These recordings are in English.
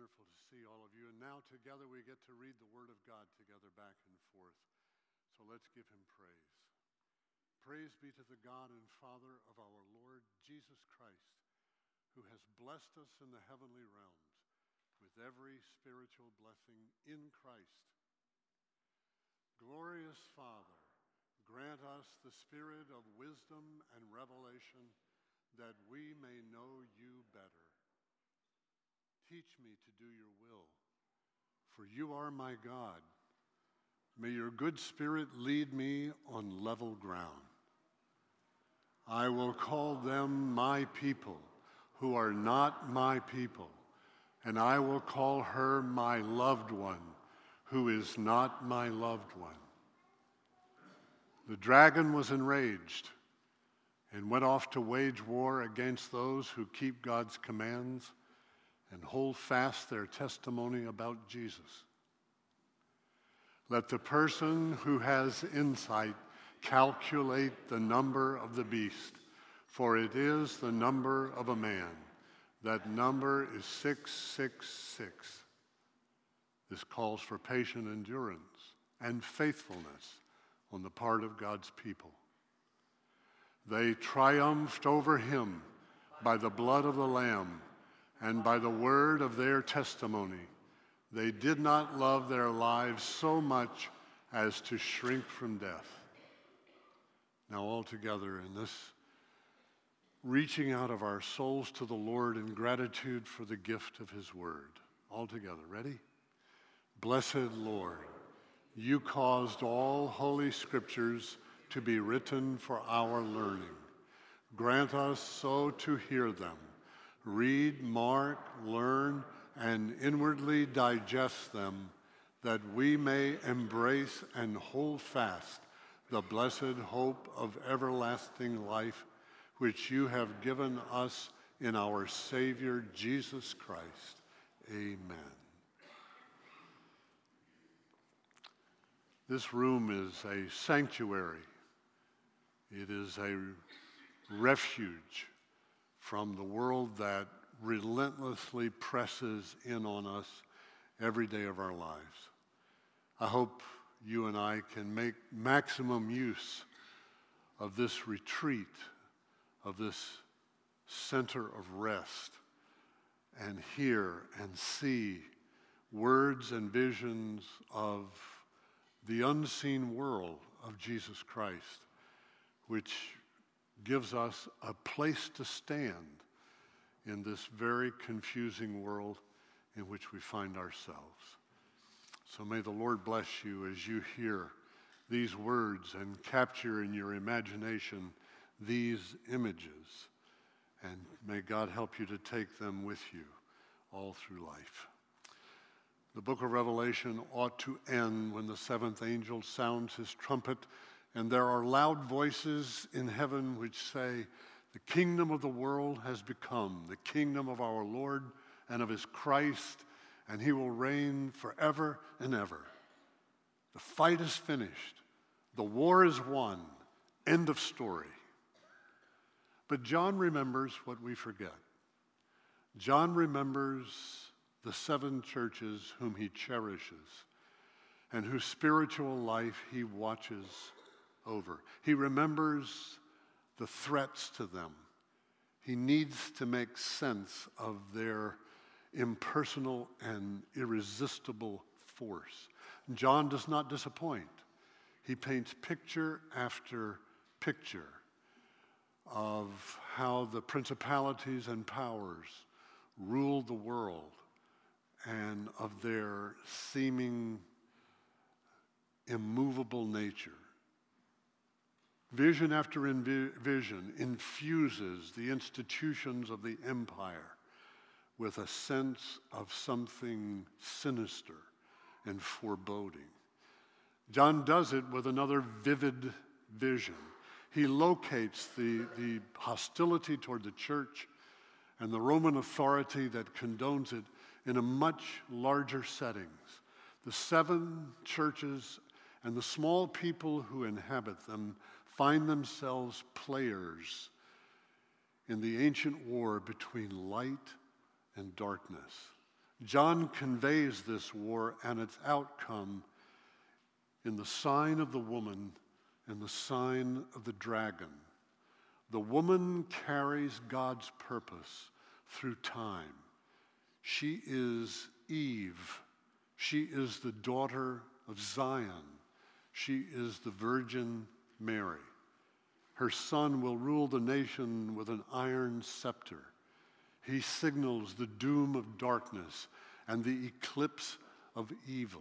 wonderful to see all of you. And now together we get to read the Word of God together back and forth. So let's give him praise. Praise be to the God and Father of our Lord Jesus Christ, who has blessed us in the heavenly realms with every spiritual blessing in Christ. Glorious Father, grant us the spirit of wisdom and revelation that we may know you better. Teach me to do your will, for you are my God. May your good spirit lead me on level ground. I will call them my people who are not my people, and I will call her my loved one who is not my loved one. The dragon was enraged and went off to wage war against those who keep God's commands and hold fast their testimony about Jesus. Let the person who has insight calculate the number of the beast, for it is the number of a man. That number is 666. This calls for patient endurance and faithfulness on the part of God's people. They triumphed over him by the blood of the Lamb and by the word of their testimony. They did not love their lives so much as to shrink from death. Now all together in this reaching out of our souls to the Lord in gratitude for the gift of his word. All together, ready? Blessed Lord, you caused all holy scriptures to be written for our learning. Grant us so to hear them, read, mark, learn, and inwardly digest them, that we may embrace and hold fast the blessed hope of everlasting life, which you have given us in our Savior Jesus Christ. Amen. This room is a sanctuary. It is a refuge from the world that relentlessly presses in on us every day of our lives. I hope you and I can make maximum use of this retreat, of this center of rest, and hear and see words and visions of the unseen world of Jesus Christ, which gives us a place to stand in this very confusing world in which we find ourselves. So may the Lord bless you as you hear these words and capture in your imagination these images, and may God help you to take them with you all through life. The book of Revelation ought to end when the seventh angel sounds his trumpet, and there are loud voices in heaven which say, "The kingdom of the world has become the kingdom of our Lord and of his Christ, and he will reign forever and ever." The fight is finished. The war is won. End of story. But John remembers what we forget. John remembers the seven churches whom he cherishes and whose spiritual life he watches over. He remembers the threats to them. He needs to make sense of their impersonal and irresistible force. John does not disappoint. He paints picture after picture of how the principalities and powers ruled the world and of their seeming immovable nature. Vision after vision infuses the institutions of the empire with a sense of something sinister and foreboding. John does it with another vivid vision. He locates the hostility toward the church and the Roman authority that condones it in a much larger settings. The seven churches and the small people who inhabit them find themselves players in the ancient war between light and darkness, John conveys this war and its outcome in the sign of the woman and the sign of the dragon. The woman carries God's purpose through time. She is Eve. She is the daughter of Zion. She is the Virgin Mary. Her son will rule the nation with an iron scepter. He signals the doom of darkness and the eclipse of evil.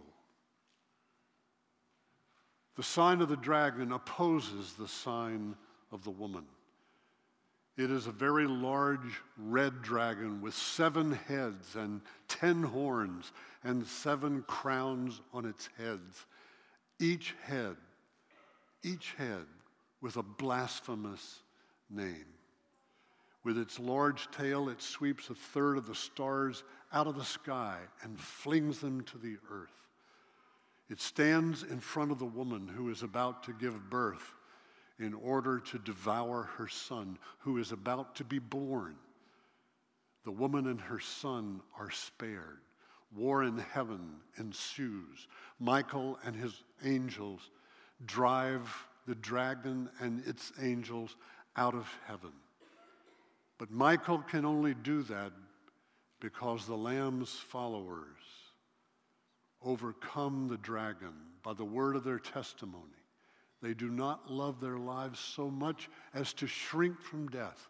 The sign of the dragon opposes the sign of the woman. It is a very large red dragon with 7 heads and 10 horns and 7 crowns on its heads, each head with a blasphemous name. With its large tail, it sweeps 1/3 of the stars out of the sky and flings them to the earth. It stands in front of the woman who is about to give birth in order to devour her son, who is about to be born. The woman and her son are spared. War in heaven ensues. Michael and his angels drive the dragon and its angels out of heaven. But Michael can only do that because the Lamb's followers overcome the dragon by the word of their testimony. They do not love their lives so much as to shrink from death.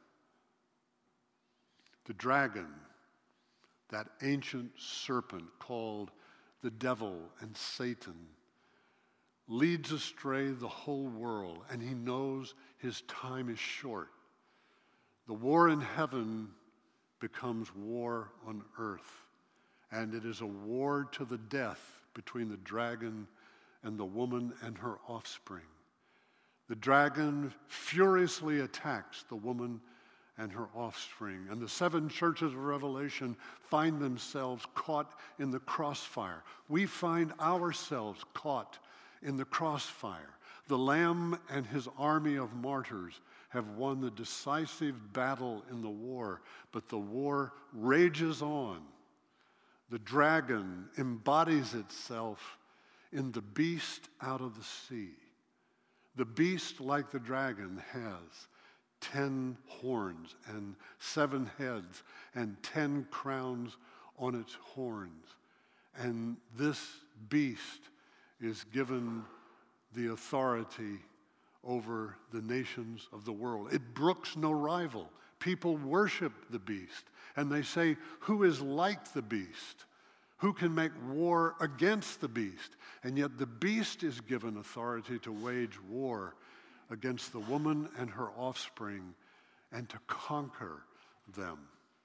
The dragon, that ancient serpent called the devil and Satan, leads astray the whole world, and he knows his time is short. The war in heaven becomes war on earth, and it is a war to the death between the dragon and the woman and her offspring. The dragon furiously attacks the woman and her offspring, and the 7 churches of Revelation find themselves caught in the crossfire. We find ourselves caught in the crossfire. The Lamb and his army of martyrs have won the decisive battle in the war, but the war rages on. The dragon embodies itself in the beast out of the sea. The beast, like the dragon, has 10 horns and 7 heads and 10 crowns on its horns. And this beast is given the authority over the nations of the world. It brooks no rival. People worship the beast, and they say, who is like the beast? Who can make war against the beast? And yet the beast is given authority to wage war against the woman and her offspring and to conquer them.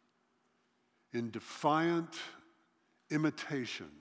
In defiant imitation,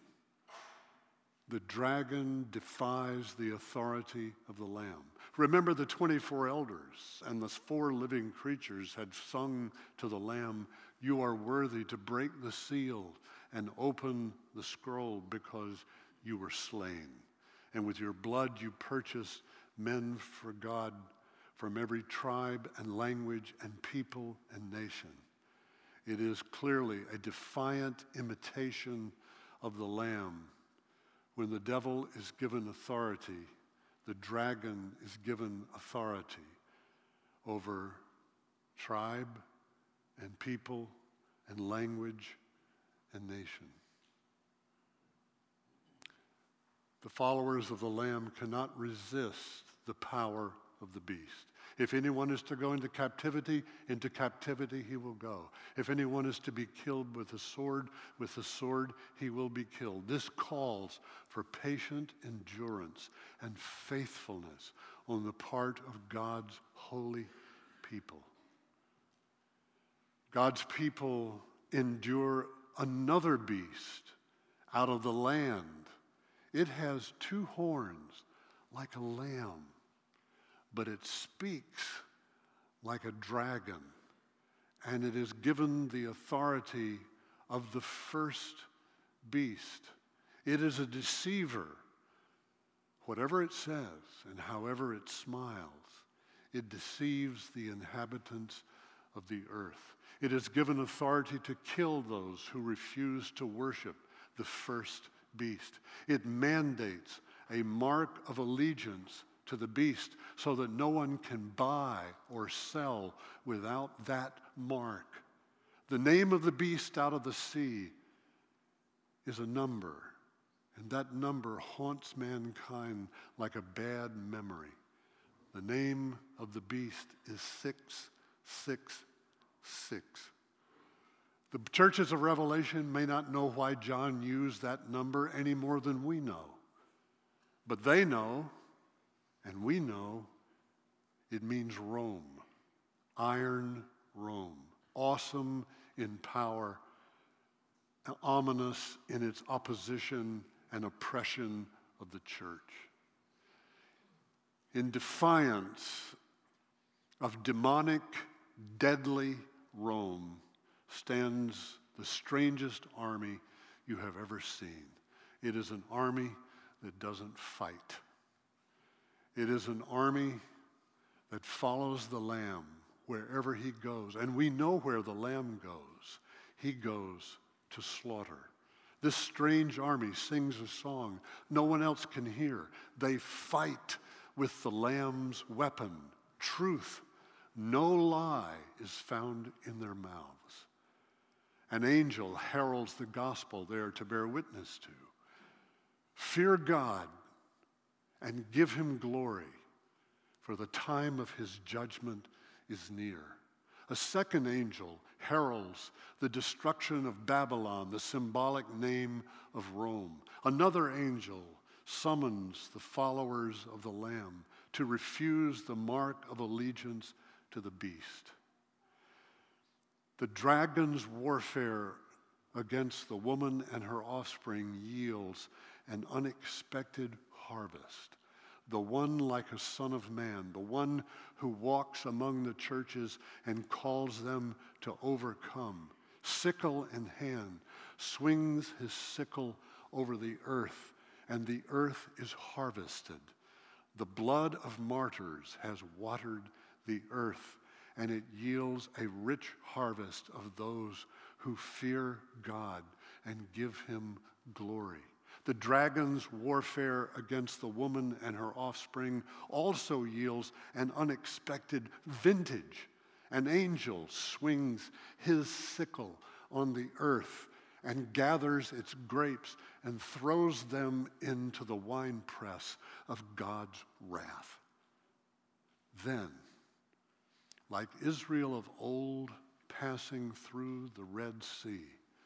the dragon defies the authority of the Lamb. Remember, the 24 elders and the 4 living creatures had sung to the Lamb, "You are worthy to break the seal and open the scroll because you were slain. And with your blood you purchased men for God from every tribe and language and people and nation." It is clearly a defiant imitation of the Lamb. When the devil is given authority, the dragon is given authority over tribe and people and language and nation. The followers of the Lamb cannot resist the power of the beast. If anyone is to go into captivity he will go. If anyone is to be killed with the sword he will be killed. This calls for patient endurance and faithfulness on the part of God's holy people. God's people endure another beast out of the land. It has 2 horns like a lamb, but it speaks like a dragon, and it is given the authority of the first beast. It is a deceiver. Whatever it says and however it smiles, it deceives the inhabitants of the earth. It is given authority to kill those who refuse to worship the first beast. It mandates a mark of allegiance to the beast so that no one can buy or sell without that mark. The name of the beast out of the sea is a number, and that number haunts mankind like a bad memory. The name of the beast is 666. The churches of Revelation may not know why John used that number any more than we know. But they know, and we know, it means Rome. Iron Rome. Awesome in power, ominous in its opposition and oppression of the church. In defiance of demonic, deadly Rome stands the strangest army you have ever seen. It is an army that doesn't fight. It is an army that follows the Lamb wherever he goes. And we know where the Lamb goes. He goes to slaughter. This strange army sings a song no one else can hear. They fight with the Lamb's weapon, truth. No lie is found in their mouths. An angel heralds the gospel there to bear witness to. Fear God and give him glory, for the time of his judgment is near. A second angel heralds the destruction of Babylon, the symbolic name of Rome. Another angel summons the followers of the Lamb to refuse the mark of allegiance to the beast. The dragon's warfare against the woman and her offspring yields an unexpected harvest. The one like a son of man, the one who walks among the churches and calls them to overcome, sickle in hand, swings his sickle over the earth, and the earth is harvested. The blood of martyrs has watered the earth, and it yields a rich harvest of those who fear God and give him glory. The dragon's warfare against the woman and her offspring also yields an unexpected vintage. An angel swings his sickle on the earth and gathers its grapes and throws them into the winepress of God's wrath. Then, like Israel of old passing through the Red Sea,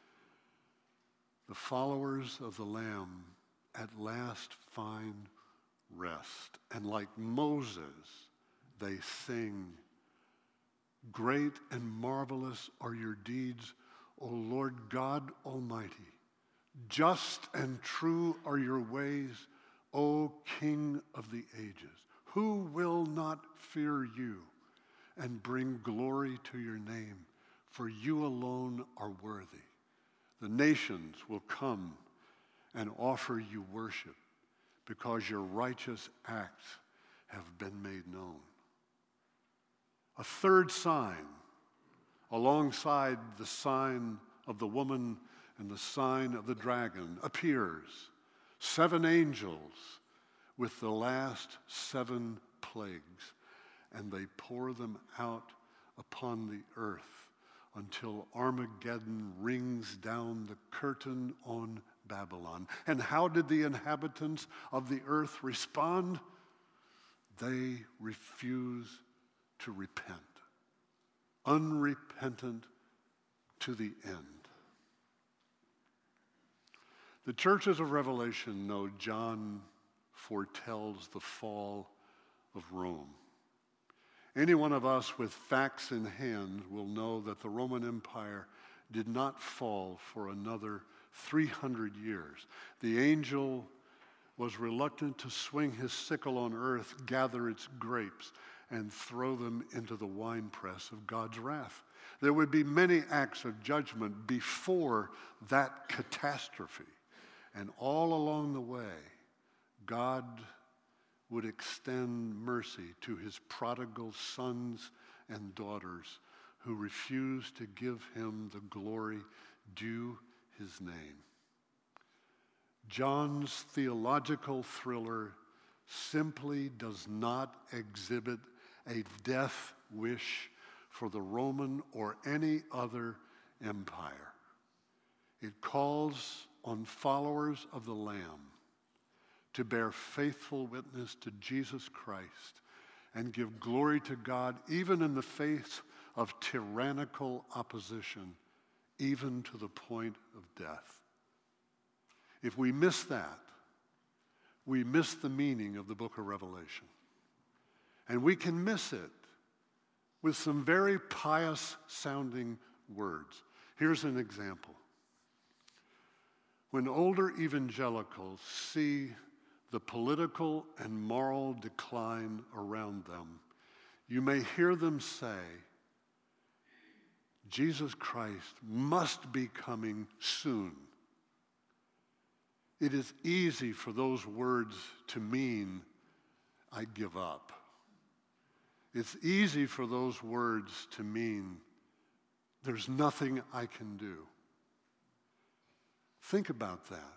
the followers of the Lamb at last find rest. And like Moses, they sing, "Great and marvelous are your deeds, O Lord God Almighty. Just and true are your ways, O King of the ages. Who will not fear you and bring glory to your name? For you alone are worthy. The nations will come and offer you worship because your righteous acts have been made known." A third sign, alongside the sign of the woman and the sign of the dragon, appears. 7 angels with the last 7 plagues, and they pour them out upon the earth until Armageddon rings down the curtain on Babylon. And how did the inhabitants of the earth respond? They refuse to repent. Unrepentant to the end. The churches of Revelation know John foretells the fall of Rome. Any one of us with facts in hand will know that the Roman Empire did not fall for another 300 years. The angel was reluctant to swing his sickle on earth, gather its grapes, and throw them into the winepress of God's wrath. There would be many acts of judgment before that catastrophe. And all along the way, God would extend mercy to his prodigal sons and daughters who refuse to give him the glory due his name. John's theological thriller simply does not exhibit a death wish for the Roman or any other empire. It calls on followers of the Lamb to bear faithful witness to Jesus Christ and give glory to God even in the face of tyrannical opposition, even to the point of death. If we miss that, we miss the meaning of the book of Revelation. And we can miss it with some very pious-sounding words. Here's an example. When older evangelicals see the political and moral decline around them, you may hear them say, Jesus Christ must be coming soon. It is easy for those words to mean, I give up. It's easy for those words to mean, there's nothing I can do. Think about that.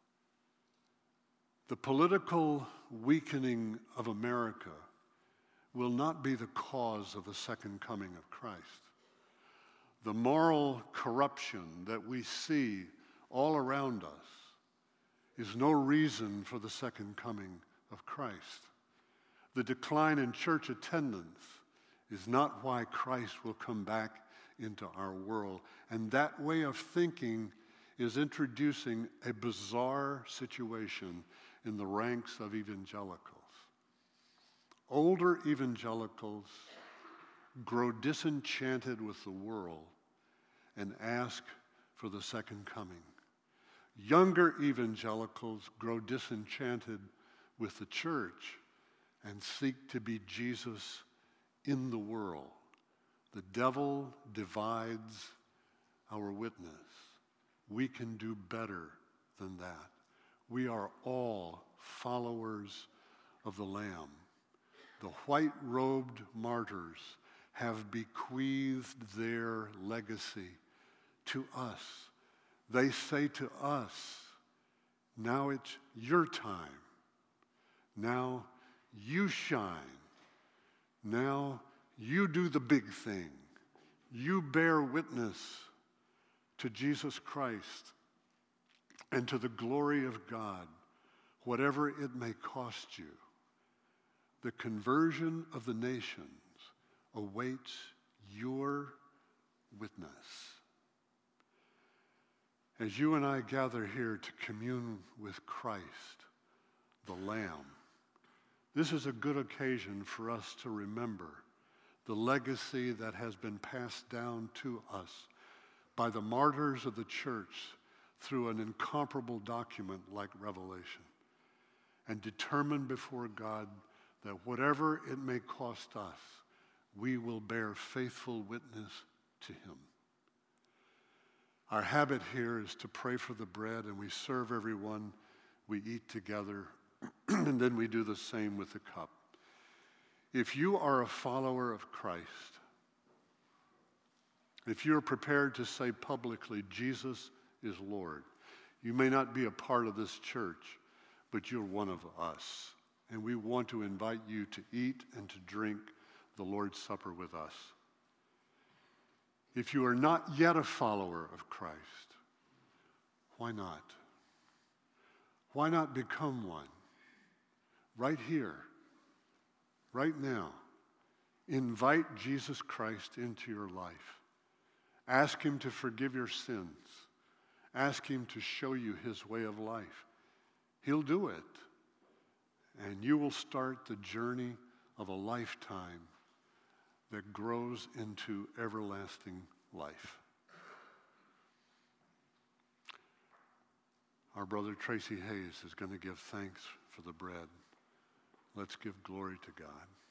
The political weakening of America will not be the cause of the second coming of Christ. The moral corruption that we see all around us is no reason for the second coming of Christ. The decline in church attendance is not why Christ will come back into our world. And that way of thinking is introducing a bizarre situation in the ranks of evangelicals. Older evangelicals grow disenchanted with the world and ask for the second coming. Younger evangelicals grow disenchanted with the church and seek to be Jesus in the world. The devil divides our witness. We can do better than that. We are all followers of the Lamb. The white-robed martyrs have bequeathed their legacy to us. They say to us, now it's your time. Now you shine. Now you do the big thing. You bear witness to Jesus Christ and to the glory of God, whatever it may cost you. The conversion of the nations awaits your witness. As you and I gather here to commune with Christ, the Lamb, this is a good occasion for us to remember the legacy that has been passed down to us by the martyrs of the church through an incomparable document like Revelation, and determine before God that whatever it may cost us, we will bear faithful witness to him. Our habit here is to pray for the bread, and we serve everyone. We eat together, and then we do the same with the cup. If you are a follower of Christ, if you're prepared to say publicly, Jesus is Lord, you may not be a part of this church, but you're one of us. And we want to invite you to eat and to drink the Lord's Supper with us. If you are not yet a follower of Christ, why not? Why not become one? Right here, right now. Invite Jesus Christ into your life. Ask him to forgive your sins. Ask him to show you his way of life. He'll do it. And you will start the journey of a lifetime that grows into everlasting life. Our brother Tracy Hayes is going to give thanks for the bread. Let's give glory to God.